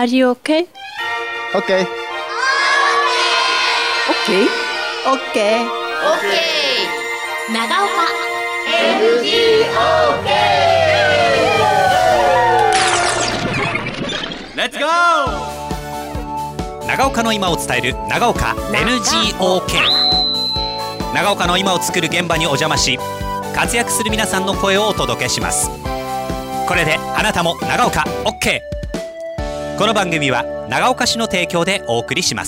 Are you okay? Okay. Okay? Okay. 長岡 Let's go! 長岡の今を伝える長岡 NGOK。 長岡の今を作る現場にお邪魔し、活躍する皆さんの声をお届けします。これであなたも長岡 OK。 この番組は長岡市の提供でお送りします。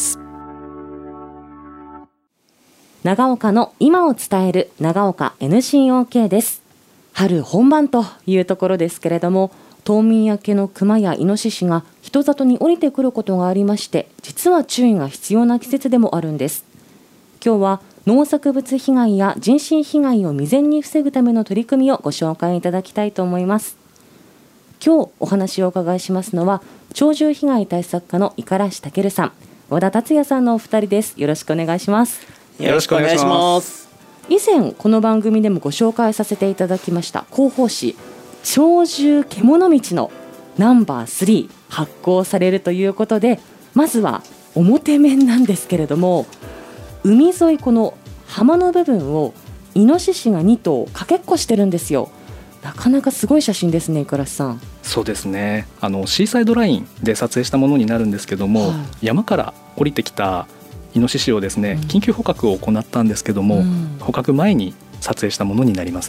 長岡の今を伝える長岡 NGOK です。春本番というところですけれども、冬眠明けのクマやイノシシが人里に降りてくることがありまして、実は注意が必要な季節でもあるんです。今日は農作物被害や人身被害を未然に防ぐための取り組みをご紹介いただきたいと思います。今日お話をお伺いしますのは、鳥獣被害対策課の五十嵐健さん、和田達也さんのお二人です。よろしくお願いします。 よろしくお願いします。 以前この番組でもご紹介させていただきました広報誌鳥獣獣道のナンバー3発行されるということで、まずは表面なんですけれども、海沿いこの浜の部分をイノシシが2頭かけっこしてるんですよ。なかなかすごい写真ですね、五十嵐さん。 そうですね、シーサイドラインで撮影したものになるんですけども、山から降りてきたイノシシをですね、緊急捕獲を行ったんですけども、捕獲前に撮影したものになります。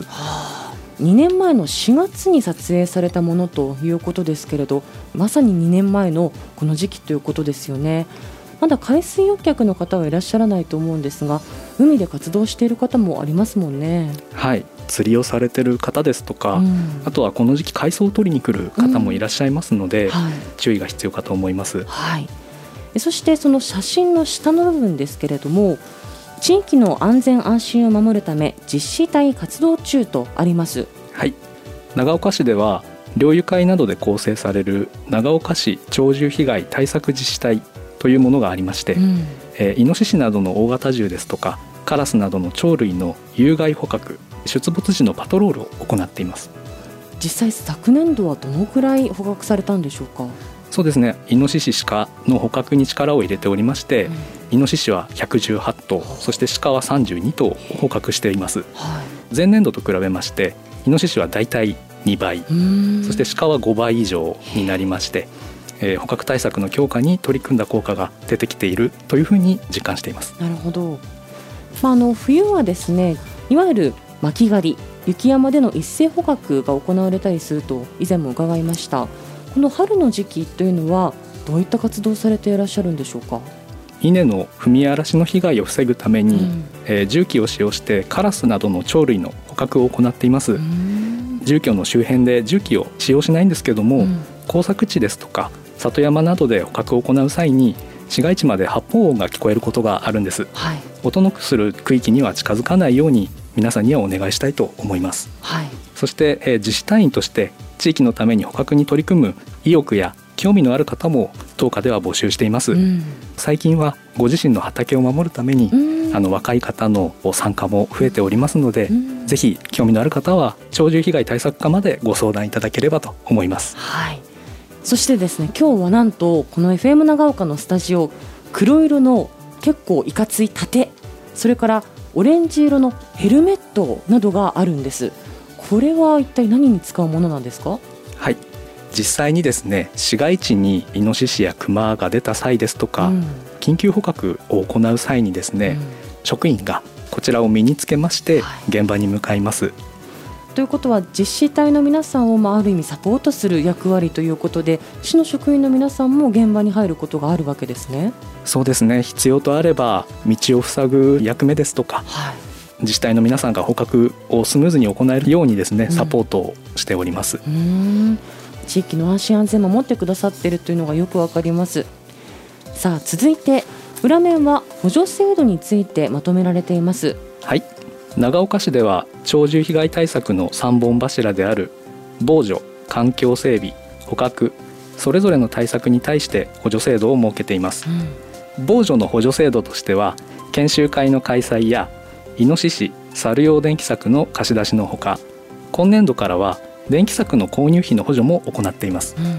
2年前の4月に撮影されたものということですけれど、まさに2年前のこの時期ということですよね。まだ海水浴客の方はいらっしゃらないと思うんですが、海で活動している方もありますもんね。 はい、釣りをされている方ですとか、あとはこの時期海藻を取りに来る方もいらっしゃいますので、注意が必要かと思います。 そしてその写真の下の部分ですけれども、地域の安全安心を守るため実施隊活動中とあります。 はい、長岡市では猟友会などで構成される長岡市鳥獣被害対策実施隊というものがありまして、イノシシなどの大型獣ですとかカラスなどの鳥類の有害捕獲、出没時のパトロールを行っています。 実際昨年度はどのくらい捕獲されたんでしょうか。 そうですね、イノシシ鹿の捕獲に力を入れておりまして、イノシシは118頭、そして鹿は32頭捕獲しています。前年度と比べましてイノシシはだいたい2倍、そして鹿は5倍以上になりまして、捕獲対策の強化に取り組んだ効果が出てきているというふうに実感しています。 なるほど。冬はですね、いわゆる巻き狩り、雪山での一斉捕獲が行われたりすると以前も伺いました。この春の時期というのはどういった活動をされていらっしゃるんでしょうか。 稲の踏み荒らしの被害を防ぐために、重機を使用してカラスなどの鳥類の捕獲を行っています。住居の周辺で重機を使用しないんですけども、耕作地ですとか里山などで捕獲を行う際に市街地まで発砲音が聞こえることがあるんです。音のする区域には近づかないように皆さんにはお願いしたいと思います。そして、自治隊員として地域のために捕獲に取り組む意欲や興味のある方も当課では募集しています。最近はご自身の畑を守るために若い方の参加も増えておりますので、ぜひ興味のある方は鳥獣被害対策課までご相談いただければと思います。 そしてですね、今日はなんとこの FM 長岡のスタジオ、黒色の結構いかつい盾、それからオレンジ色のヘルメットなどがあるんです。これは一体何に使うものなんですか。 はい、実際にですね、市街地にイノシシやクマが出た際ですとか、緊急捕獲を行う際にですね、職員がこちらを身につけまして現場に向かいます。 ということは実施隊の皆さんをある意味サポートする役割ということで、市の職員の皆さんも現場に入ることがあるわけですね。 そうですね、必要とあれば道を塞ぐ役目ですとか、自治体の皆さんが捕獲をスムーズに行えるようにですね、サポートをしております。 地域の安心安全を守ってくださっているというのがよくわかります。さあ続いて裏面は補助制度についてまとめられています。 はい、長岡市では鳥獣被害対策の3本柱である防除、環境整備、捕獲、それぞれの対策に対して補助制度を設けています。防除の補助制度としては、研修会の開催やイノシシ、猿用電気柵の貸し出しのほか、今年度からは電気柵の購入費の補助も行っています。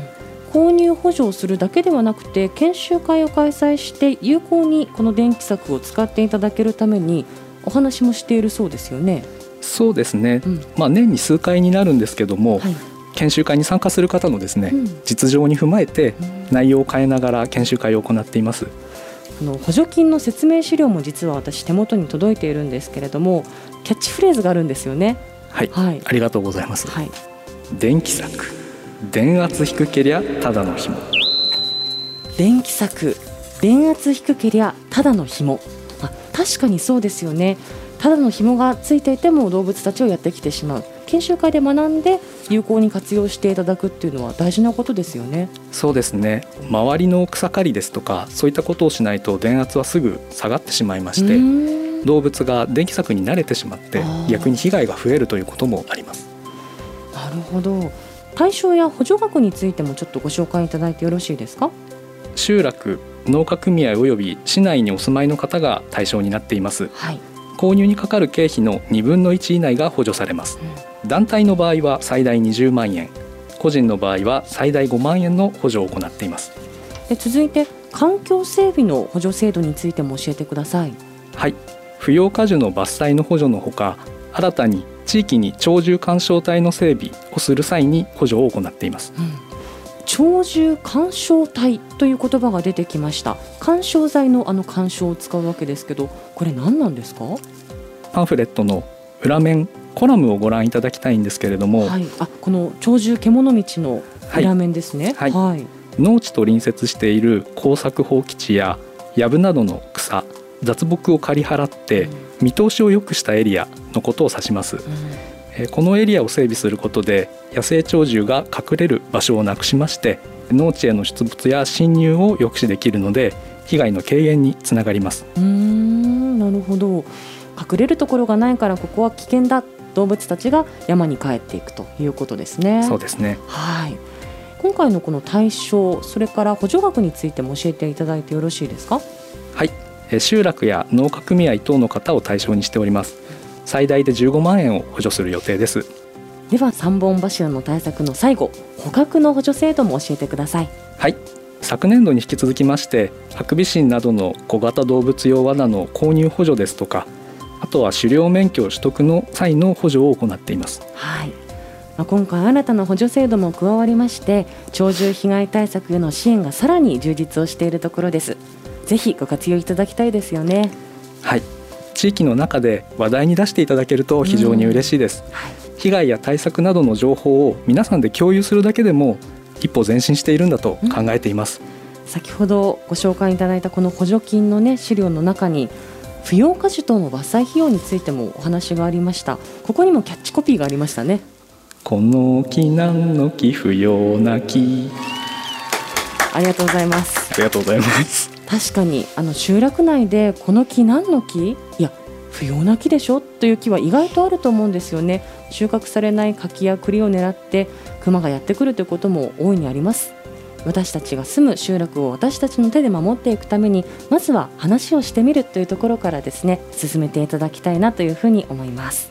購入補助をするだけではなくて、研修会を開催して有効にこの電気柵を使っていただけるためにお話もしているそうですよね。 そうですね、年に数回になるんですけども、 はい、 研修会に参加する方のですね、実情に踏まえて内容を変えながら研修会を行っています。 補助金の説明資料も実は私手元に届いているんですけれども、キャッチフレーズがあるんですよね。 はい、はい、ありがとうございます。 はい、 電気柵、電圧低けりゃただの紐。 電気柵、電圧低けりゃただの紐。確かにそうですよね。ただの紐がついていても動物たちをやってきてしまう。研修会で学んで有効に活用していただくっていうのは大事なことですよね。 そうですね。周りの草刈りですとかそういったことをしないと電圧はすぐ下がってしまいまして、動物が電気柵に慣れてしまって逆に被害が増えるということもあります。 なるほど。対象や補助額についてもちょっとご紹介いただいてよろしいですか。 集落、農家組合および市内にお住まいの方が対象になっています。 はい、 購入にかかる経費の2分の1以内が補助されます。団体の場合は最大20万円、個人の場合は最大5万円の補助を行っています。 続いて環境整備の補助制度についても教えてください。 はい、不要果樹の伐採の補助のほか、新たに地域に鳥獣緩衝帯の整備をする際に補助を行っています。 鳥獣緩衝帯という言葉が出てきました。緩衝材の緩衝を使うわけですけど、これ何なんですか。 パンフレットの裏面コラムをご覧いただきたいんですけれども、 はい、この鳥獣獣道の裏面ですね。 はいはい、農地と隣接している耕作放棄地や藪などの草、雑木を刈り払って見通しを良くしたエリアのことを指します。このエリアを整備することで野生鳥獣が隠れる場所をなくしまして、農地への出没や侵入を抑止できるので被害の軽減につながります。 なるほど。隠れるところがないからここは危険だ、動物たちが山に帰っていくということですね。 そうですね。 はい、今回のこの対象、それから補助額についても教えていただいてよろしいですか。 はい、集落や農家組合等の方を対象にしております。最大で15万円を補助する予定です。 では3本柱の対策の最後、捕獲の補助制度も教えてください。 はい、昨年度に引き続きましてハクビシンなどの小型動物用罠の購入補助ですとか、あとは狩猟免許取得の際の補助を行っています。 はい、今回新たな補助制度も加わりまして、鳥獣被害対策への支援がさらに充実をしているところです。ぜひご活用いただきたいですよね。 はい、地域の中で話題に出していただけると非常に嬉しいです。はい、被害や対策などの情報を皆さんで共有するだけでも一歩前進しているんだと考えています。 先ほどご紹介いただいたこの補助金の、資料の中に不要果樹等の伐採費用についてもお話がありました。ここにもキャッチコピーがありましたね。 この木何の木、不要な木。 ありがとうございます。 ありがとうございます。 確かに集落内でこの木何の木、いや不要な木でしょという木は意外とあると思うんですよね。収穫されない柿や栗を狙って熊がやってくるということも大いにあります。私たちが住む集落を私たちの手で守っていくために、まずは話をしてみるというところからですね、進めていただきたいなというふうに思います。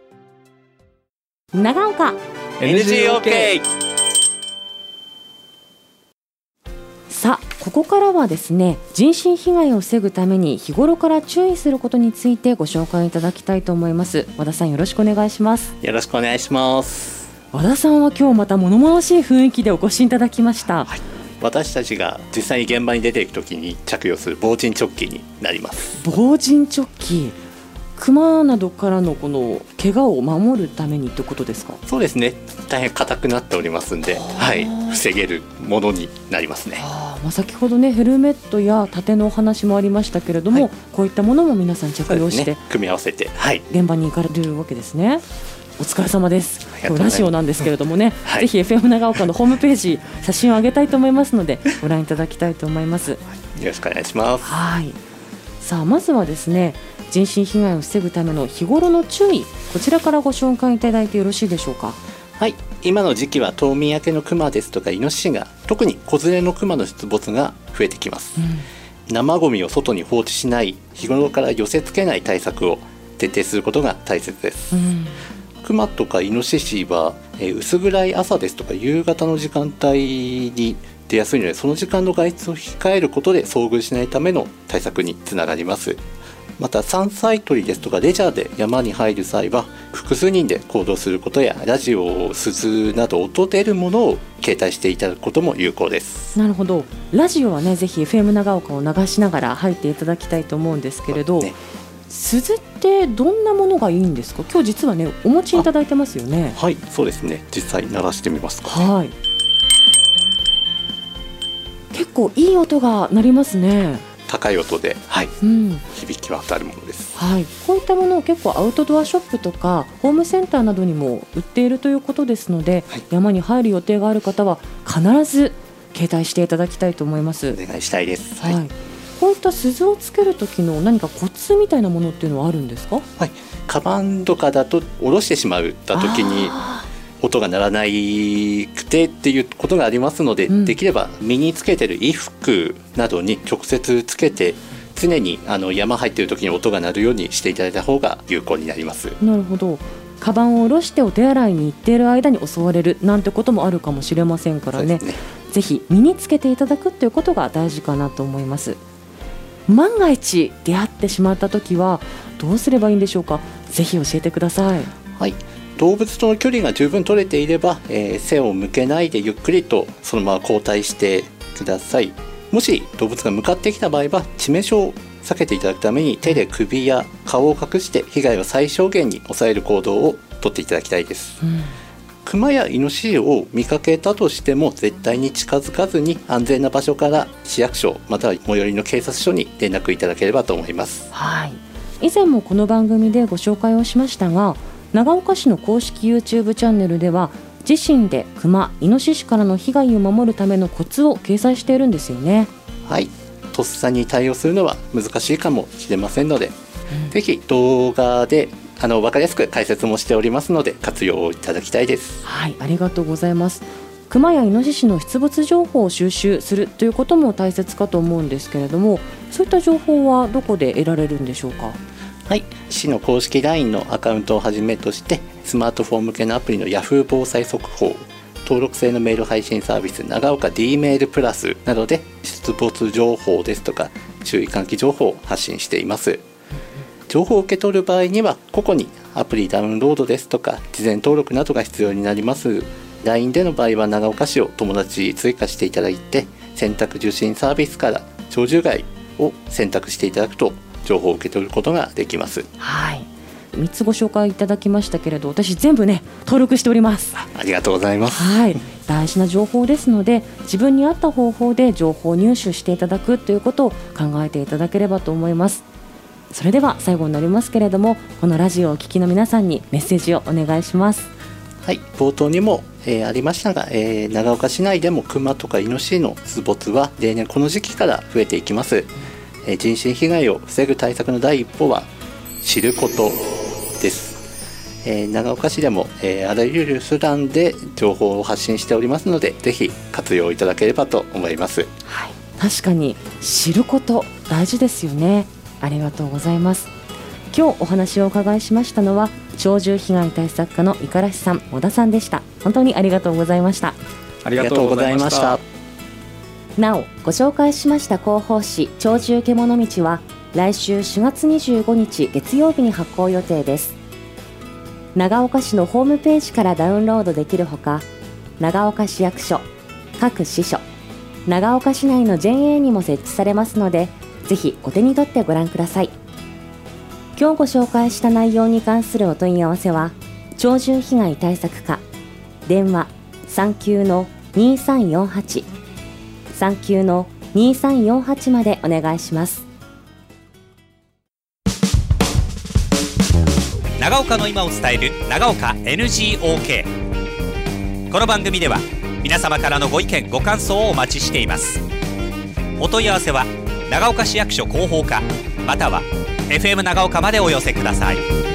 長岡 NGOK。 さあ、ここからはですね、人身被害を防ぐために日頃から注意することについてご紹介いただきたいと思います。和田さん、よろしくお願いします。 よろしくお願いします。 和田さんは今日また物々しい雰囲気でお越しいただきました。 はい、私たちが実際に現場に出ていくときに着用する防塵チョッキになります。 防塵チョッキ、熊などからのこの怪我を守るためにということですか。 そうですね、大変硬くなっておりますんで、はい、防げるものになりますね。 先ほどね、ヘルメットや盾のお話もありましたけれども、はい、こういったものも皆さん着用して、 組み合わせて、はい、 現場に行かれるわけですね。お疲れ様です。今日ラジオなんですけれどもね、 はい、 ぜひ FM 長岡のホームページ写真を上げたいと思いますのでご覧いただきたいと思います。 よろしくお願いします。 はい、さあまずはですね、人身被害を防ぐための日頃の注意、こちらからご紹介いただいてよろしいでしょうか。 はい、今の時期は冬眠明けのクマですとかイノシシが、特に子連れのクマの出没が増えてきます。生ゴミを外に放置しない、日頃から寄せ付けない対策を徹底することが大切です。ククマとかイノシシは、薄暗い朝ですとか夕方の時間帯に出やすいので、その時間の外出を控えることで遭遇しないための対策につながります。また山菜採りですとかレジャーで山に入る際は複数人で行動することや、ラジオ、鈴など音出るものを携帯していただくことも有効です。 なるほど。ラジオはね、ぜひ FM 長岡を流しながら入っていただきたいと思うんですけれど、ね、鈴ってどんなものがいいんですか？今日実はねお持ちいただいてますよね。 はい、そうですね。実際鳴らしてみますか。 はい、結構いい音が鳴りますね。 高い音で、はい、響き渡るものです。 はい、こういったものを結構アウトドアショップとかホームセンターなどにも売っているということですので、はい、山に入る予定がある方は必ず携帯していただきたいと思います。 お願いしたいです。 はい、こういった鈴をつける時の何かコツみたいなものっていうのはあるんですか？ はい、カバンとかだと下ろしてしまった時に音が鳴らないくてっていうことがありますので、できれば身につけてる衣服などに直接つけて、常に山入っている時に音が鳴るようにしていただいた方が有効になります。 なるほど。カバンを下ろしてお手洗いに行っている間に襲われるなんてこともあるかもしれませんからね。ぜひ身につけていただくということが大事かなと思います。万が一出会ってしまった時はどうすればいいんでしょうか？ぜひ教えてください。 はい、動物との距離が十分取れていれば、背を向けないでゆっくりとそのまま後退してください。もし動物が向かってきた場合は致命傷を避けていただくために手で首や顔を隠して被害を最小限に抑える行動をとっていただきたいです。クマやイノシシを見かけたとしても絶対に近づかずに安全な場所から市役所または最寄りの警察署に連絡いただければと思います。 はい、以前もこの番組でご紹介をしましたが、長岡市の公式 YouTube チャンネルでは自身でクマ、イノシシからの被害を守るためのコツを掲載しているんですよね。 はい、とっさに対応するのは難しいかもしれませんので、ぜひ動画で分かりやすく解説もしておりますので活用いただきたいです。 はい、ありがとうございます。クマやイノシシの出没情報を収集するということも大切かと思うんですけれども、そういった情報はどこで得られるんでしょうか？ はい、市の公式 LINE のアカウントをはじめとしてスマートフォン向けのアプリの Yahoo 防災速報、登録制のメール配信サービス長岡 D メールプラスなどで出没情報ですとか注意喚起情報を発信しています。情報を受け取る場合には個々にアプリダウンロードですとか事前登録などが必要になります。 LINE での場合は長岡市を友達追加していただいて、選択受信サービスから鳥獣害を選択していただくと情報を受け取ることができます。 はい、3つご紹介いただきましたけれど、私全部ね登録しております。 ありがとうございます。 はい、大事な情報ですので自分に合った方法で情報を入手していただくということを考えていただければと思います。それでは最後になりますけれども、このラジオをお聞きの皆さんにメッセージをお願いします。 はい、冒頭にも、ありましたが、長岡市内でもクマとかイノシシの出没は例年この時期から増えていきます。人身被害を防ぐ対策の第一歩は知ることです。長岡市でも、あらゆる手段で情報を発信しておりますので、ぜひ活用いただければと思います。 はい、確かに知ること大事ですよね。ありがとうございます。今日お話をお伺いしましたのは鳥獣被害対策課の五十嵐さん、小田さんでした。本当にありがとうございました。 ありがとうございました。 なおご紹介しました広報誌鳥獣獣道は来週4月25日月曜日に発行予定です。長岡市のホームページからダウンロードできるほか、長岡市役所、各支所、長岡市内の JA にも設置されますので、ぜひお手に取ってご覧ください。今日ご紹介した内容に関するお問い合わせは鳥獣被害対策課、電話 39-2348 39-2348 までお願いします。 長岡の今を伝える長岡 NGOK。 この番組では皆様からのご意見ご感想をお待ちしています。お問い合わせは長岡市役所広報課または FM 長岡までお寄せください。